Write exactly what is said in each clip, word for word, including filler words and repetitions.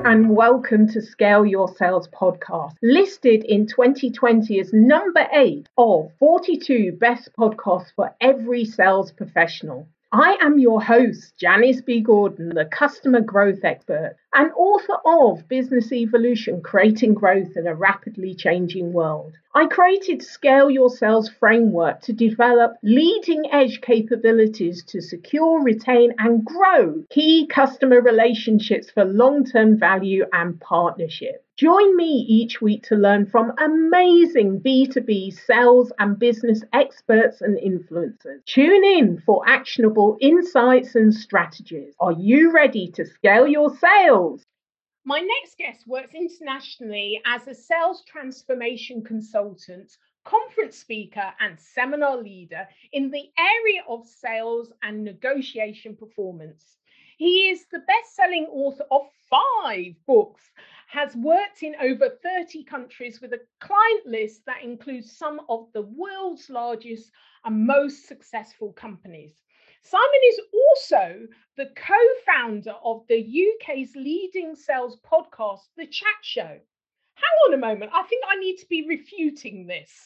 and welcome to Scale Your Sales podcast, listed in twenty twenty as number eight of forty-two best podcasts for every sales professional. I am your host, Janice B. Gordon, the customer growth expert and author of Business Evolution, Creating Growth in a Rapidly Changing World. I created Scale Your Sales framework to develop leading edge capabilities to secure, retain, and grow key customer relationships for long-term value and partnership. Join me each week to learn from amazing B two B sales and business experts and influencers. Tune in for actionable insights and strategies. Are you ready to scale your sales? My next guest works internationally as a sales transformation consultant, conference speaker, and seminar leader in the area of sales and negotiation performance. He is the best-selling author of five books, has worked in over thirty countries with a client list that includes some of the world's largest and most successful companies. Simon is also the co-founder of the U K's leading sales podcast, The Chat Show. Hang on a moment, I think I need to be refuting this.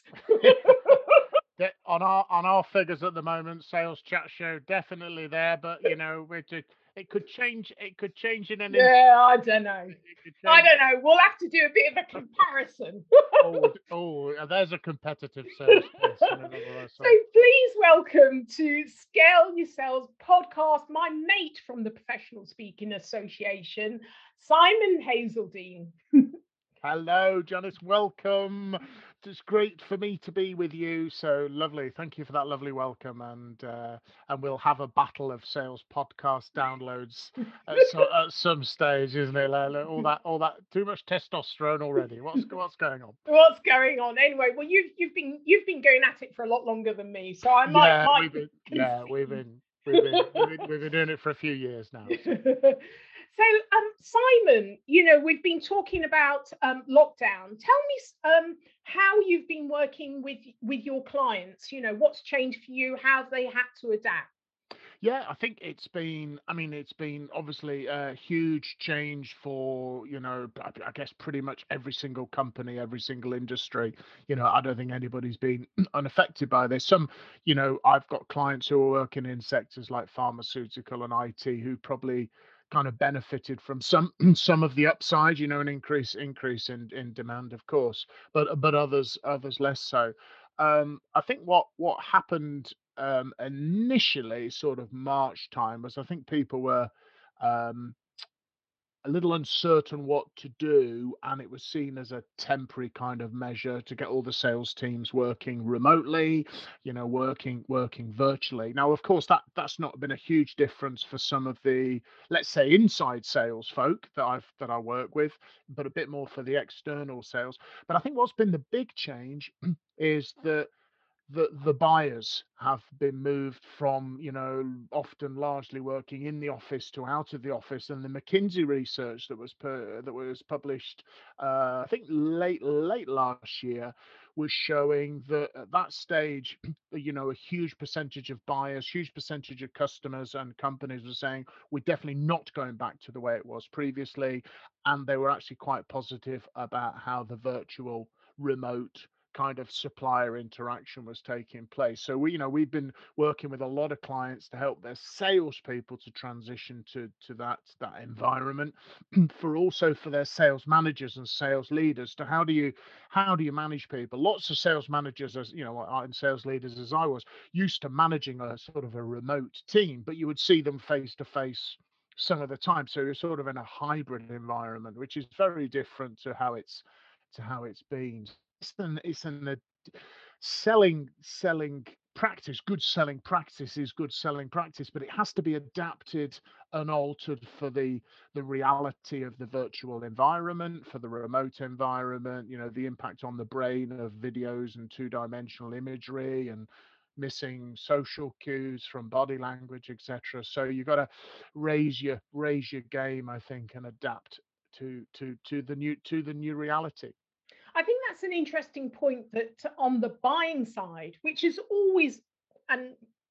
on our on our figures at the moment, Sales Chat Show definitely there, but you know, it it could change. It could change in an instant. Yeah, I don't know. I don't know. We'll have to do a bit of a comparison. oh, oh, there's a competitive sales piece. So please welcome to Scale Your Sales podcast, my mate from the Professional Speaking Association, Simon Hazeldine. Hello, Janice. Welcome. It's great for me to be with you. So lovely. Thank you for that lovely welcome. And uh, and we'll have a battle of sales podcast downloads at, so, at some stage, isn't it? All that, all that. Too much testosterone already. What's what's going on? What's going on? Anyway, well, you've you've been you've been going at it for a lot longer than me, so I might. Yeah, might we've been. Yeah, we've been. We've been, we've been we've been doing it for a few years now. So. So, um, Simon, you know, we've been talking about um, lockdown. Tell me um, how you've been working with with your clients. You know, what's changed for you? How have they had to adapt? Yeah, I think it's been, I mean, it's been obviously a huge change for, you know, I I guess pretty much every single company, every single industry. You know, I don't think anybody's been unaffected by this. Some, you know, I've got clients who are working in sectors like pharmaceutical and I T who probably kind of benefited from some some of the upside, you know, an increase increase in in demand, of course, but but others others less so. Um, I think what what happened um, initially, sort of March time, was I think people were um, a little uncertain what to do, and it was seen as a temporary kind of measure to get all the sales teams working remotely, you know, working working virtually. Now, of course, that that's not been a huge difference for some of the, let's say, inside sales folk that I've that I work with, but a bit more for the external sales. But I think what's been the big change is that the the buyers have been moved from, you know, often largely working in the office to out of the office. And the McKinsey research that was per, that was published, uh, I think late late last year, was showing that at that stage, you know, a huge percentage of buyers, huge percentage of customers and companies were saying we're definitely not going back to the way it was previously, and they were actually quite positive about how the virtual, remote kind of supplier interaction was taking place. So we, you know, we've been working with a lot of clients to help their salespeople to transition to to that that environment, for also for their sales managers and sales leaders to how do you how do you manage people? Lots of sales managers, as you know, and sales leaders as I was, used to managing a sort of a remote team, but you would see them face to face some of the time. So you're sort of in a hybrid environment, which is very different to how it's to how it's been. It's an it's an uh, selling selling practice. Good selling practice is good selling practice, but it has to be adapted and altered for the the reality of the virtual environment, for the remote environment. You know, the impact on the brain of videos and two-dimensional imagery and missing social cues from body language, et cetera. So you got to raise your raise your game, I think, and adapt to to to the new to the new reality. I think that's an interesting point, that on the buying side, which is always, and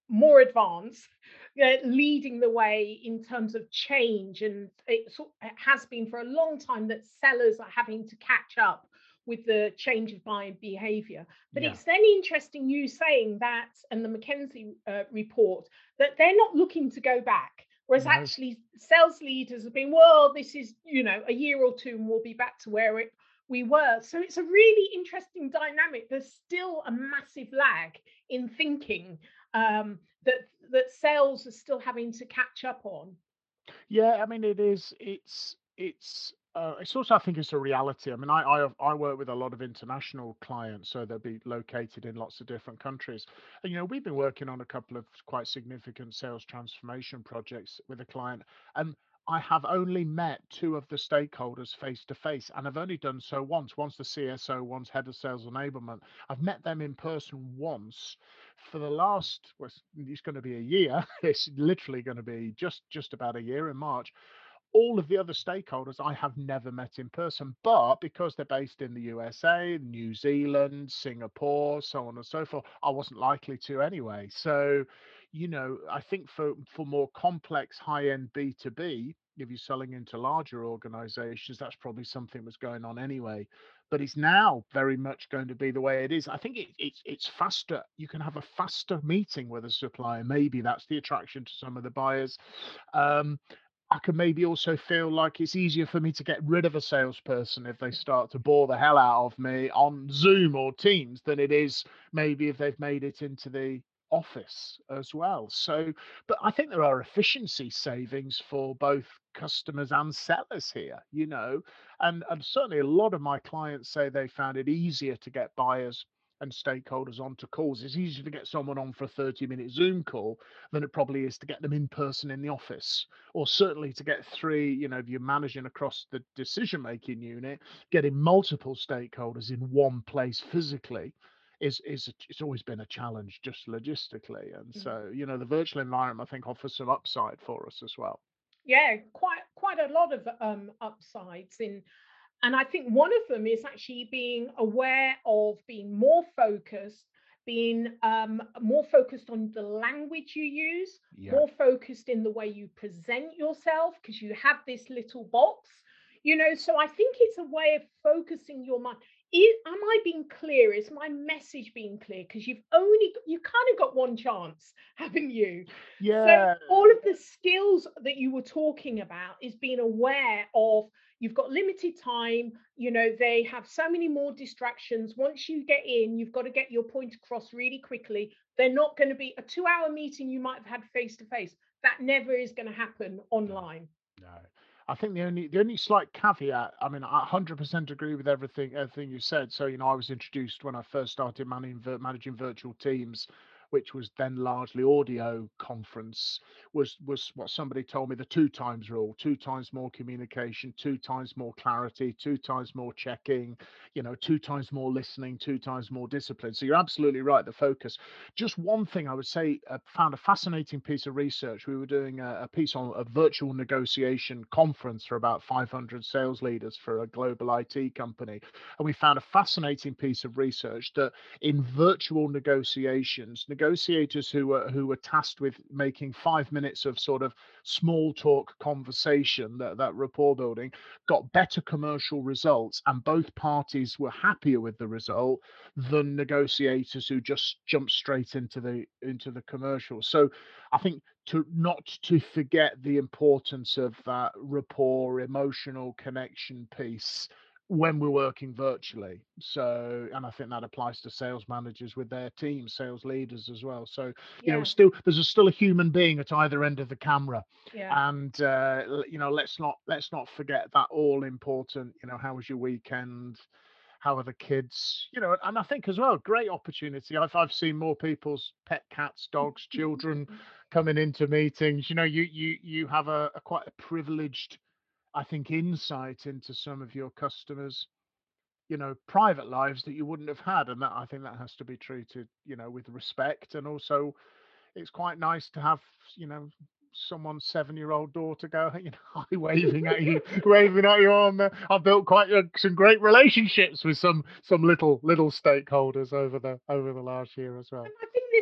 more advanced, uh, leading the way in terms of change. And it, sort- it has been for a long time that sellers are having to catch up with the change of buying behavior. But Yeah. it's then interesting you saying that, and the McKinsey uh, report, that they're not looking to go back. Whereas No. actually, sales leaders have been, well, this is, you know, a year or two and we'll be back to where it, we were. So it's a really interesting dynamic. There's still a massive lag in thinking, um, that that sales are still having to catch up on. Yeah, I mean, it is. It's it's uh, it's also, I think, it's a reality. I mean, I, I I work with a lot of international clients, so they'll be located in lots of different countries. And you know, we've been working on a couple of quite significant sales transformation projects with a client, and I have only met two of the stakeholders face to face, and I've only done so once. Once the C S O, once head of sales enablement. I've met them in person once. For the last, well, it's it's going to be a year. It's literally going to be just just about a year in March. All of the other stakeholders I have never met in person, but because they're based in the U S A, New Zealand, Singapore, so on and so forth, I wasn't likely to anyway. So, you know, I think for for more complex high-end B two B, if you're selling into larger organizations, that's probably something that's going on anyway. But it's now very much going to be the way it is. I think it, it's it's faster. You can have a faster meeting with a supplier. Maybe that's the attraction to some of the buyers. Um, I can maybe also feel like it's easier for me to get rid of a salesperson if they start to bore the hell out of me on Zoom or Teams than it is maybe if they've made it into the office as well. So, but I think there are efficiency savings for both customers and sellers here, you know, and, and certainly a lot of my clients say they found it easier to get buyers and stakeholders onto calls. It's easier to get someone on for a thirty minute Zoom call than it probably is to get them in person in the office, or certainly to get three, you know, if you're managing across the decision making unit, getting multiple stakeholders in one place physically is is it's always been a challenge just logistically. And Mm. so, you know, the virtual environment, I think, offers some upside for us as well. Yeah, quite quite a lot of um, upsides in. And I think one of them is actually being aware of being more focused, being um, more focused on the language you use, Yeah. more focused in the way you present yourself, because you have this little box, you know. So I think it's a way of focusing your mind. Is, am I being clear? Is my message being clear? Because you've only, you kind of got one chance, haven't you? So Yeah. all of the skills that you were talking about is being aware of, you've got limited time, you know, they have so many more distractions. Once you get in, you've got to get your point across really quickly. They're not going to be a two hour meeting you might have had face to face. That never is going to happen No. online. No. I think the only the only slight caveat, I mean, I one hundred percent agree with everything everything you said. So, you know, I was introduced when I first started managing vir- managing virtual teams, which was then largely audio conference, was was what somebody told me, the two times rule: two times more communication, two times more clarity, two times more checking, you know, two times more listening, two times more discipline. So you're absolutely right, the focus. Just one thing I would say, uh, found a fascinating piece of research. We were doing a, a piece on a virtual negotiation conference for about five hundred sales leaders for a global I T company. And we found a fascinating piece of research that in virtual negotiations, negotiators who were who were tasked with making five minutes of sort of small talk conversation, that, that rapport building, got better commercial results, and both parties were happier with the result than negotiators who just jump straight into the into the commercial. So I think to not to forget the importance of that rapport, emotional connection piece when we're working virtually. So, and I think that applies to sales managers with their teams, sales leaders as well. So, you know, Yeah, still there's a, still a human being at either end of the camera, yeah. and uh, you know, let's not let's not forget that all important. You know, how was your weekend? How are the kids? You know, and I think as well, great opportunity. I've I've seen more people's pet cats, dogs, children coming into meetings. You know, you you you have a, a quite a privileged, I think, insight into some of your customers, you know, private lives that you wouldn't have had, and that, I think, that has to be treated, you know, with respect. And also, it's quite nice to have, you know, someone's seven-year-old daughter go, you know, waving at you, waving at you on the. I've built quite a, some great relationships with some some little little stakeholders over the over the last year as And well. I think this period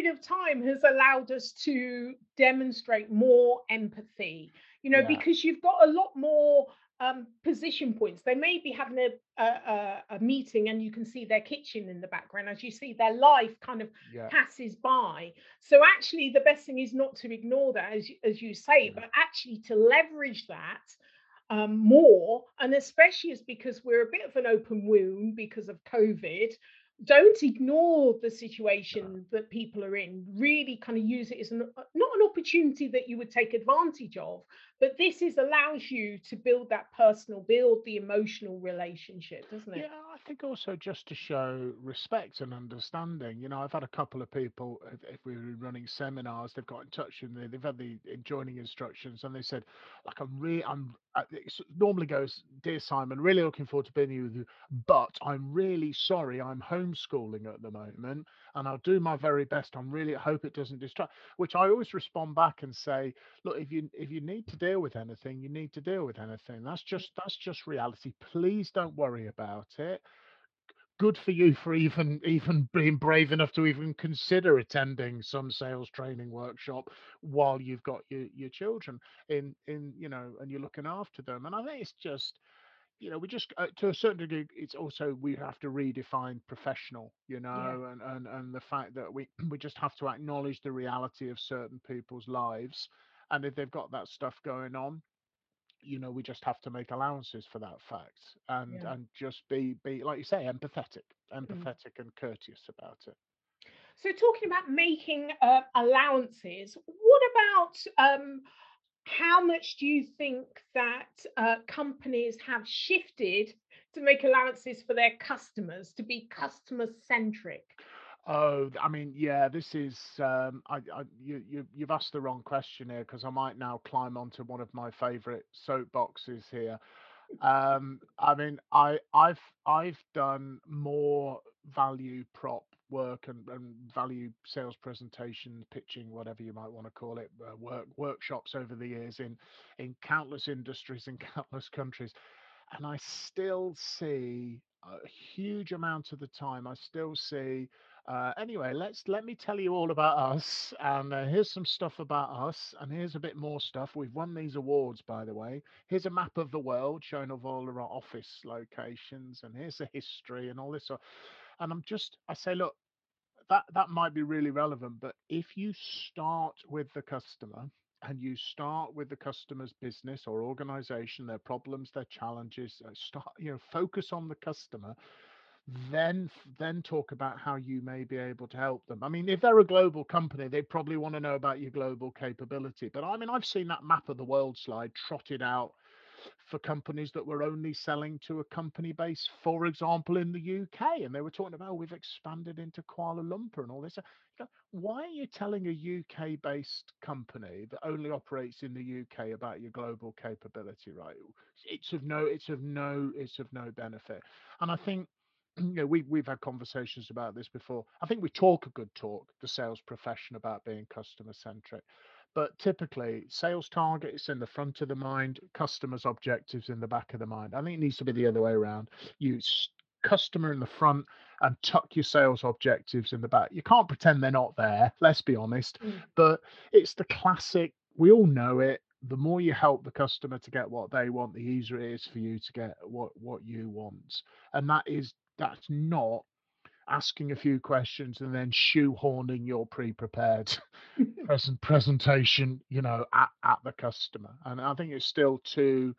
period of time has allowed us to demonstrate more empathy, you know, Yeah. because you've got a lot more um, position points. They may be having a, a, a meeting and you can see their kitchen in the background as you see their life kind of Yeah. passes by. So actually, the best thing is not to ignore that, as, as you say, but actually to leverage that um, more. And especially as because we're a bit of an open wound because of COVID, don't ignore the situation that people are in. Really kind of use it as an, not an opportunity that you would take advantage of, but this is allows you to build that personal, build the emotional relationship, doesn't it? Yeah, I think also just to show respect and understanding. You know, I've had a couple of people, if, if we were running seminars, they've got in touch with me, they've had the joining instructions, and they said, like, I'm really, I'm, uh, it s- normally goes, Dear Simon, really looking forward to being with you, but I'm really sorry, I'm homeschooling at the moment, and I'll do my very best. I'm really, I hope it doesn't distract, which I always respond back and say, look, if you if you need to deal with anything, you need to deal with anything. That's just that's just reality. Please don't worry about it. Good for you for even even being brave enough to even consider attending some sales training workshop while you've got your, your children in in you know, and you're looking after them. And I think it's just, you know, we just uh, to a certain degree, it's also we have to redefine professional, you Yeah, know, and and and the fact that we we just have to acknowledge the reality of certain people's lives, and if they've got that stuff going on, you know, we just have to make allowances for that fact, and yeah. and just be be like you say, empathetic, Mm. empathetic and courteous about it. So talking about making uh, allowances, what about um, how much do you think that uh, companies have shifted to make allowances for their customers to be customer centric? Oh, I mean, yeah, this is um, I, I you, you you've asked the wrong question here, because I might now climb onto one of my favorite soapboxes here. Um, I mean, I I've I've done more value prop work and, and value sales presentation, pitching, whatever you might want to call it, uh, work workshops over the years in in countless industries in countless countries, and I still see a huge amount of the time. I still see. Uh, anyway, let's let me tell you all about us, and uh, here's some stuff about us, and here's a bit more stuff. We've won these awards, by the way. Here's a map of the world showing of all our office locations, and here's the history and all this. So, and I'm just, I say, look, that that might be really relevant, but if you start with the customer and you start with the customer's business or organization, their problems, their challenges, uh, start, you know, focus on the customer, then then talk about how you may be able to help them. I mean, if they're a global company, they probably want to know about your global capability. But I mean, I've seen that map of the world slide trotted out for companies that were only selling to a company base, for example, in the U K, and they were talking about, oh, we've expanded into Kuala Lumpur and all this. You know, why are you telling a U K-based company that only operates in the U K about your global capability, right? It's of no, it's of no, it's of no benefit. And I think, you know, we we've had conversations about this before. I think we talk a good talk, the sales profession, about being customer centric, but typically sales targets in the front of the mind, customers' objectives in the back of the mind. I think it needs to be the other way around. You s- customer in the front and tuck your sales objectives in the back. You can't pretend they're not there, let's be honest, Mm. but it's the classic, we all know it. The more you help the customer to get what they want, the easier it is for you to get what what you want. And that is that's not asking a few questions and then shoehorning your pre-prepared present presentation, you know, at, at the customer. And I think it's still too,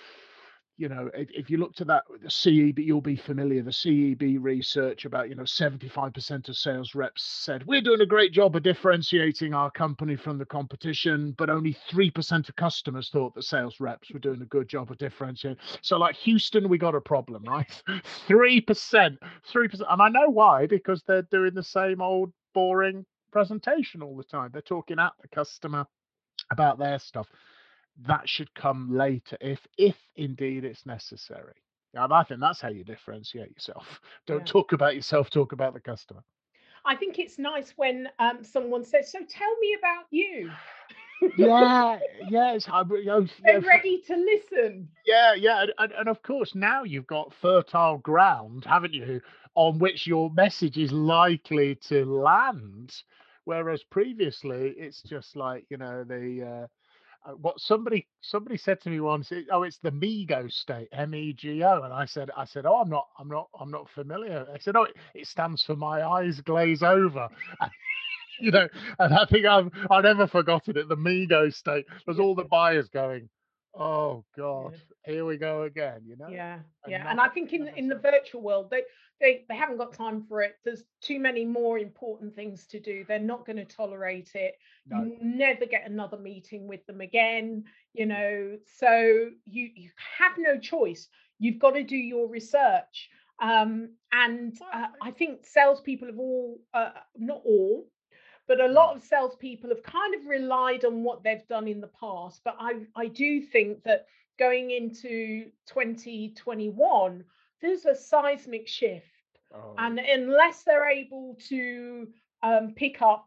you know, if, if you looked at that, the C E B, you'll be familiar, the C E B research about, you know, seventy-five percent of sales reps said, we're doing a great job of differentiating our company from the competition, but only three percent of customers thought that sales reps were doing a good job of differentiating. So like Houston, we got a problem, right? three percent, three percent. And I know why, because they're doing the same old boring presentation all the time. They're talking at the customer about their stuff. That should come later, if if indeed it's necessary. Yeah, I think that's how you differentiate yourself. Don't Yeah. talk about yourself, talk about the customer. I think it's nice when um, someone says, "So tell me about you." Yeah, yeah, it's hard, you know, They're yeah, for- ready to listen. yeah, yeah, and, and, and of course now you've got fertile ground, haven't you, on which your message is likely to land Whereas previously, it's just like, you know, the uh, uh, what somebody somebody said to me once, it, oh, it's the MEGO state, M E G O, and I said, I said, oh, I'm not, I'm not, I'm not familiar. I said, oh, it, it stands for my eyes glaze over. You know, and I think I've I've never forgotten it. The MEGO state. There's Yeah. all the buyers going, oh God, Yeah. here we go again. You know, Yeah, yeah, and I another think in another in the sales. virtual world, they they they haven't got time for it. There's too many more important things to do. They're not going to tolerate it. No, You never get another meeting with them again. You no, know, so you you have no choice. You've got to do your research. Um, and well, uh, I- I think salespeople have all, uh, not all, but a lot no, of salespeople have kind of relied on what they've done in the past. But I, I do think that going into twenty twenty-one, there's a seismic shift. oh, And unless they're able to um, pick up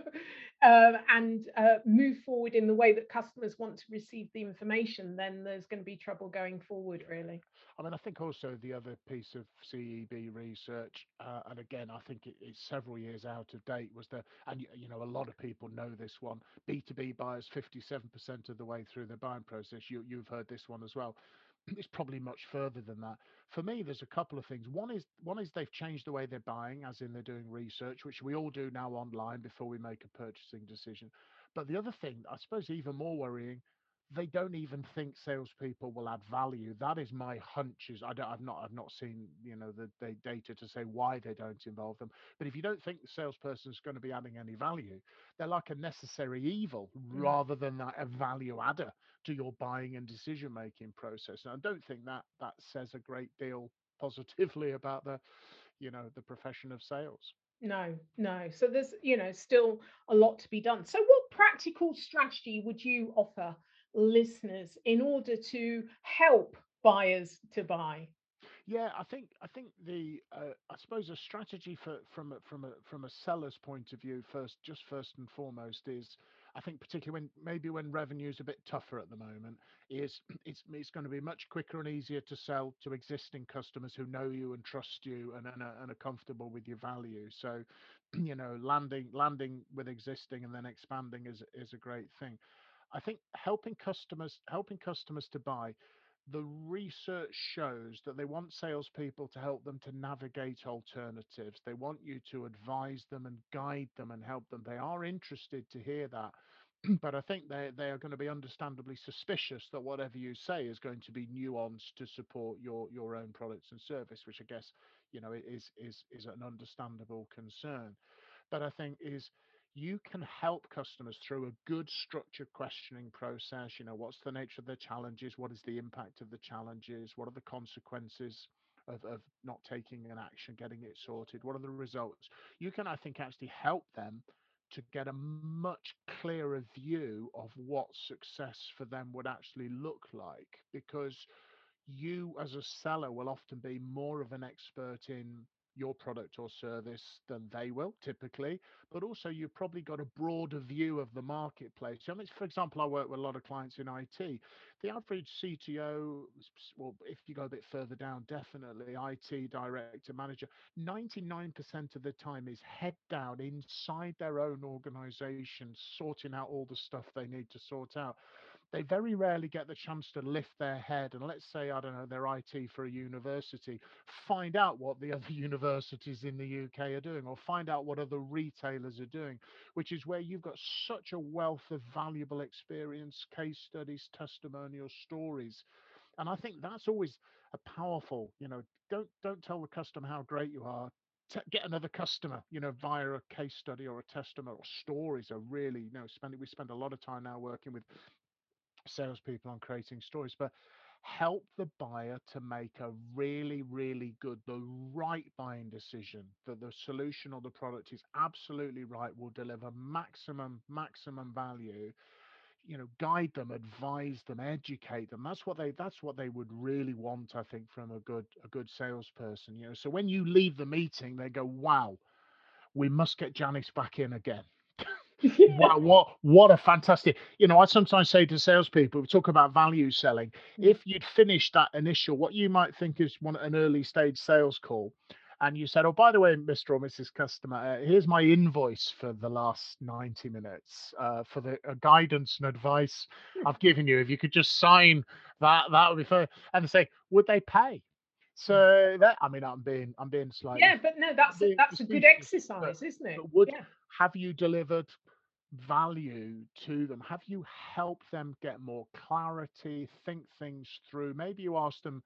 uh, and uh, move forward in the way that customers want to receive the information, then there's going to be trouble going forward, yeah. really. I mean, I think also the other piece of C E B research, uh, and again, I think it, it's several years out of date, was the, and y- you know, a lot of people know this one, B two B buyers fifty-seven percent of the way through their buying process. You, you've heard this one as well. It's probably much further than that. For me, there's a couple of things. One is one is they've changed the way they're buying, as in they're doing research, which we all do now online before we make a purchasing decision. But the other thing, I suppose, even more worrying, they don't even think salespeople will add value. That is my hunch. Is I don't, I've not I've not seen, you know, the, the data to say why they don't involve them. But if you don't think the salesperson is going to be adding any value, they're like a necessary evil Mm. rather than that a value adder to your buying and decision making process. And I don't think that that says a great deal positively about the, you know, the profession of sales. No, no. So there's, you know, still a lot to be done. So what practical strategy would you offer listeners in order to help buyers to buy? Yeah, I think I think the uh, I suppose a strategy for from a, from a from a seller's point of view first, just first and foremost is, I think particularly when maybe when revenue's a bit tougher at the moment, is it's it's going to be much quicker and easier to sell to existing customers who know you and trust you and and are, and are comfortable with your value. So, you know, landing landing with existing and then expanding is is a great thing. I think helping customers helping customers to buy, the research shows that they want salespeople to help them to navigate alternatives. They want you to advise them and guide them and help them. They are interested to hear that. But I think they, they are going to be understandably suspicious that whatever you say is going to be nuanced to support your, your own products and service, which I guess, you know, is is is an understandable concern. But I think is you can help customers through a good structured questioning process. You know, what's the nature of the challenges? What is the impact of the challenges? What are the consequences of, of not taking an action, getting it sorted? What are the results? You can, I think, actually help them to get a much clearer view of what success for them would actually look like, because you as a seller will often be more of an expert in your product or service than they will typically, but also you've probably got a broader view of the marketplace. I mean, for example, I work with a lot of clients in I T. The average C T O, well, if you go a bit further down, definitely I T director, manager, ninety-nine percent of the time is head down inside their own organization, sorting out all the stuff they need to sort out. They very rarely get the chance to lift their head and, let's say, I don't know, they're I T for a university, find out what the other universities in the U K are doing, or find out what other retailers are doing, which is where you've got such a wealth of valuable experience, case studies, testimonial stories. And I think that's always a powerful, you know, don't don't tell the customer how great you are. T- get another customer, you know, via a case study or a testimonial. Stories are really, you know, spending we spend a lot of time now working with salespeople on creating stories, but help the buyer to make a really, really good, the right buying decision, that the solution or the product is absolutely right, will deliver maximum, maximum value. You know, guide them, advise them, educate them. That's what they that's what they would really want, I think, from a good a good salesperson. You know, so when you leave the meeting, they go, wow, we must get Janice back in again. Yeah. Wow, what what a fantastic. You know, I sometimes say to salespeople, we talk about value selling. Mm. If you'd finished that initial, what you might think is one an early stage sales call, and you said, "Oh, by the way, Mister or Missus Customer, uh, here's my invoice for the last ninety minutes uh, for the uh, guidance and advice I've given you. If you could just sign that, that would be fair." And they say, "Would they pay?" So that, I mean, I'm being I'm being slightly Yeah, but no, I'm that's a, being that's a good facetious, but exercise, isn't it? but would Yeah. have you delivered value to them? Have you helped them get more clarity, think things through? Maybe you asked them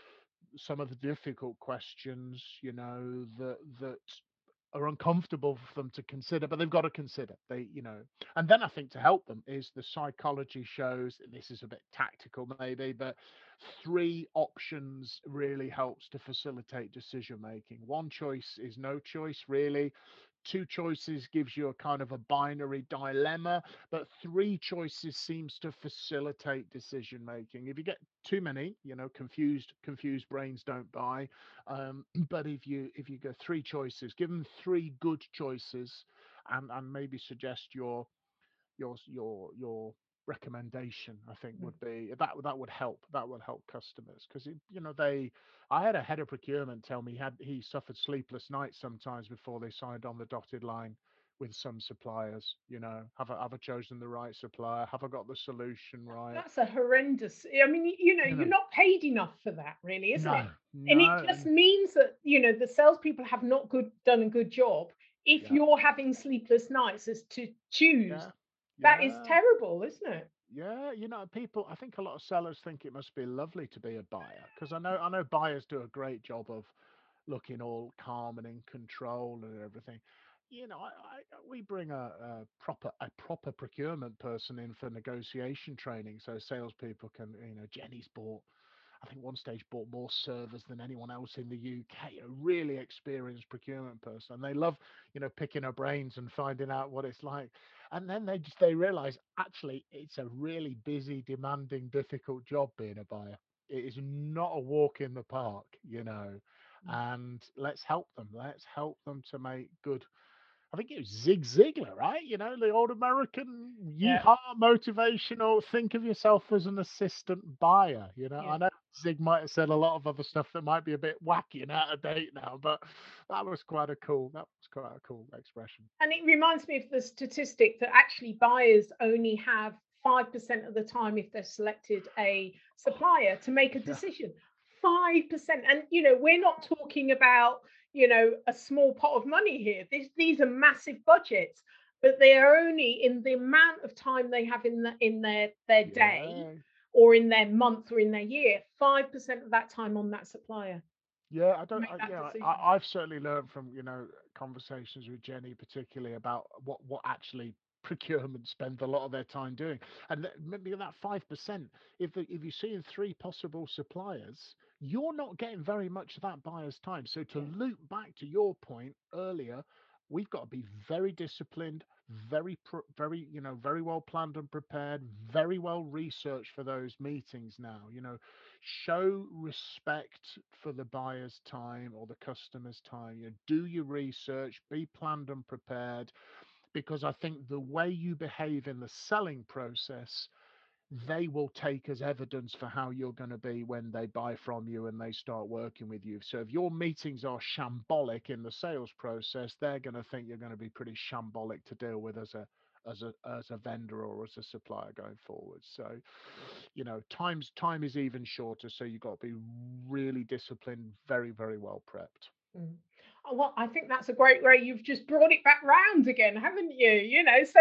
some of the difficult questions, you know, that that are uncomfortable for them to consider, but they've got to consider. They, you know, and then I think to help them is the psychology shows, this is a bit tactical maybe, but three options really helps to facilitate decision making. One choice is no choice, really. Two choices gives you a kind of a binary dilemma, but three choices seems to facilitate decision making. If you get too many, you know, confused confused brains don't buy. Um, but if you if you go three choices, give them three good choices, and and maybe suggest your your your your recommendation, I think Mm. would be that that would help. That would help customers because you know they. I had a head of procurement tell me he had he suffered sleepless nights sometimes before they signed on the dotted line with some suppliers. You know, have I have I chosen the right supplier? Have I got the solution right? That's a horrendous. I mean, y- you know, You you're know, not paid enough for that, really, isn't it? no, And it no, just and means that, you know, the salespeople have not good done a good job if yeah, you're having sleepless nights as to choose. yeah, That is yeah. terrible, isn't it? Yeah, you know, people. I think a lot of sellers think it must be lovely to be a buyer because I know I know buyers do a great job of looking all calm and in control and everything. You know, I, I we bring a, a proper a proper procurement person in for negotiation training, so salespeople can. You know, Jenny's bought. I think one stage bought more servers than anyone else in the U K. A really experienced procurement person, and they love, you know, picking her brains and finding out what it's like. And then they just they realize actually it's a really busy, demanding, difficult job being a buyer. It is not a walk in the park, you know. Mm. And let's help them. Let's help them to make good. I think it was Zig Ziglar, right? You know, the old American Yeah, yeehaw motivational. Think of yourself as an assistant buyer. You know, yeah. I know Zig might have said a lot of other stuff that might be a bit wacky and out of date now, but that was quite a cool. That was quite a cool expression. And it reminds me of the statistic that actually buyers only have five percent of the time if they've selected a supplier to make a Yeah, decision. five percent. And, you know, we're not talking about, you know, a small pot of money here. These, these are massive budgets, but they are only in the amount of time they have in, the, in their, their day yeah, or in their month or in their year, five percent of that time on that supplier yeah. I to don't. make I, that yeah, I, decision. I've certainly learned from you know conversations with Jenny, particularly about what what actually procurement spend a lot of their time doing, and th- maybe that five percent. If the, if you're seeing three possible suppliers, you're not getting very much of that buyer's time. So to Yeah. loop back to your point earlier, we've got to be very disciplined, very pr- very you know very well planned and prepared, very well researched for those meetings. Now, you know show respect for the buyer's time or the customer's time. You know, do your research, be planned and prepared, because I think the way you behave in the selling process, they will take as evidence for how you're going to be when they buy from you and they start working with you. So if your meetings are shambolic in the sales process, they're going to think you're going to be pretty shambolic to deal with as a as a as a vendor or as a supplier going forward. So, you know, times time is even shorter, so you've got to be really disciplined, very, very well prepped. Mm. Oh, well, I think that's a great way. You've just brought it back round again, haven't you? You know, so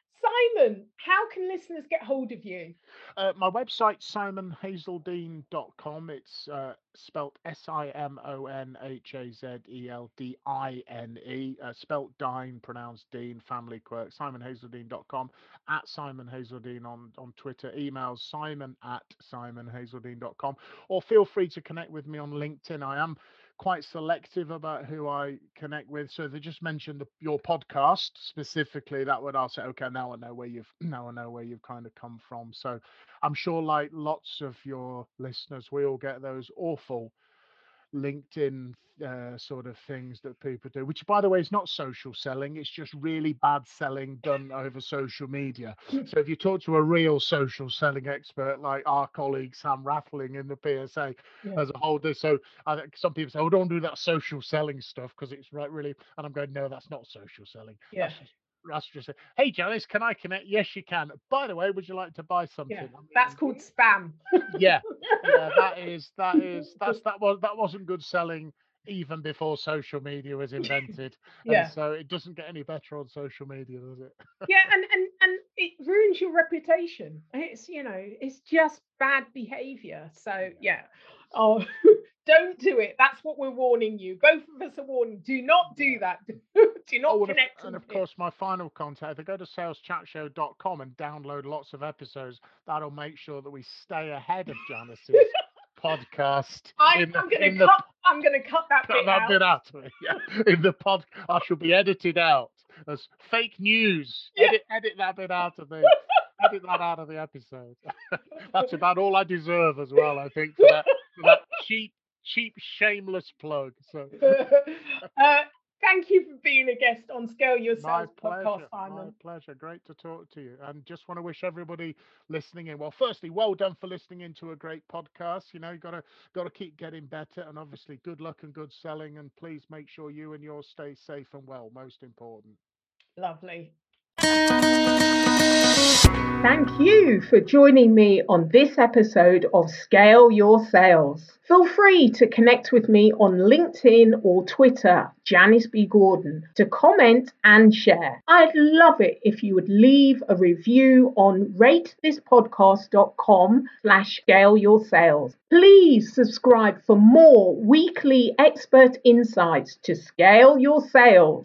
Simon, how can listeners get hold of you? Uh, my website, simon hazeldine dot com. It's uh, spelt S I M O N H A Z E L D I N E, uh, spelt Dine, pronounced Dean, family quirk, simon hazeldine dot com, at Simon Hazeldine on, on Twitter, emails simon at simon hazeldine dot com, or feel free to connect with me on LinkedIn. I am quite selective about who I connect with. So if they just mention the, your podcast specifically, that would I'll say, okay, now I know where you've now I know where you've kind of come from. So I'm sure, like lots of your listeners, we all get those awful LinkedIn uh, sort of things that people do, which by the way is not social selling, it's just really bad selling done over social media. So if you talk to a real social selling expert like our colleague Sam Rathling in the P S A Yeah. as a whole, so I think some people say, oh, don't do that social selling stuff because it's right really, and I'm going, no, that's not social selling. Yeah. That's just That's just a, hey Janice, can I connect? Yes, you can. By the way, would you like to buy something? Yeah. I mean, That's called spam. yeah, yeah, that is that is that's that was that wasn't good selling even before social media was invented, and Yeah. so it doesn't get any better on social media, does it? Yeah, and, and and it ruins your reputation. It's, you know, it's just bad behavior. So yeah. Oh, don't do it. That's what we're warning you. Both of us are warning. Do not do that. Do not Oh, and of, connect and and of pitch. course, my final contact, if they go to sales chat show dot com and download lots of episodes, that'll make sure that we stay ahead of Janice's podcast. I, in the I'm gonna in the cut I'm gonna cut that cut bit that out. bit out of it. Yeah, in the pod, I shall be edited out as fake news. Yeah. Edit edit that bit out of the edit that out of the episode. That's about all I deserve as well, I think, for that for that cheap cheap shameless plug. So uh, thank you for being a guest on Scale Your my Sales pleasure, podcast, my Simon. pleasure. Great to talk to you, and just want to wish everybody listening in. Well, firstly, well done for listening into a great podcast. You know, you got to got to keep getting better, and obviously, good luck and good selling. And please make sure you and yours stay safe and well. Most important. Lovely. Thank you for joining me on this episode of Scale Your Sales. Feel free to connect with me on LinkedIn or Twitter, Janice B. Gordon, to comment and share. I'd love it if you would leave a review on ratethispodcast.com slash scale your sales. Please subscribe for more weekly expert insights to scale your sales.